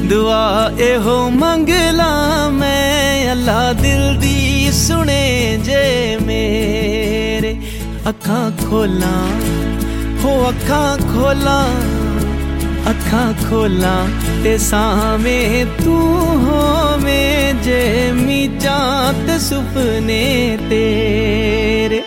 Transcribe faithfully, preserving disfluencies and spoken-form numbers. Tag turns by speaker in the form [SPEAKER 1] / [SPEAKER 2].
[SPEAKER 1] दुआ एहो मंगला मैं अल्लाह दिल दी सुने जे मेरे। अखां खोला हो अखां खोला अखां खोला ते सावें तू होवें जे मीचां ते सुपने तेरे।